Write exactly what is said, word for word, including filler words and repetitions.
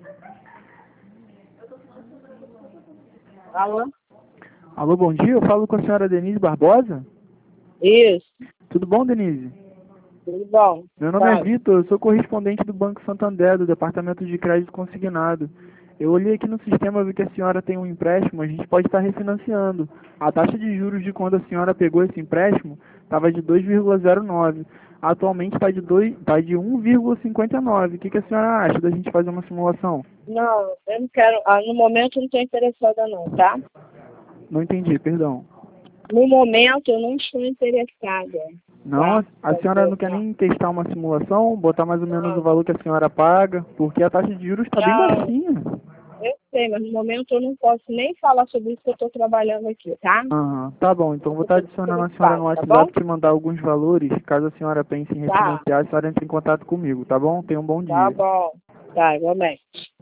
Alô? Alô, bom dia. Eu falo com a senhora Denise Barbosa? Isso, Tudo bom, Denise? tudo bom. Meu nome é Fala. Vitor, eu sou correspondente do Banco Santander, do Departamento de Crédito Consignado. Eu olhei aqui no sistema e vi que a senhora tem um empréstimo, a gente pode estar refinanciando. A taxa de juros de quando a senhora pegou esse empréstimo estava de dois vírgula zero nove. Atualmente está de, dois- tá de um vírgula cinquenta e nove. O que, que a senhora acha da gente fazer uma simulação? Não, eu não quero. Ah, no momento eu não estou interessada não, tá? Não entendi, perdão. No momento eu não estou interessada. Não, Tá? a a senhora não quer nem testar uma simulação, botar mais ou menos o valor que a senhora paga, porque a taxa de juros está bem Não, baixinha. eu sei, mas no momento eu não posso nem falar sobre isso que eu estou trabalhando aqui, tá? Aham, tá bom, então vou Eu estar tô adicionando a senhora no preocupada, tá bom? WhatsApp te mandar alguns valores, caso a senhora pense em Tá, refinanciar, a senhora entre em contato comigo, tá bom? Tenha um bom tá dia. bom. Tá, igualmente.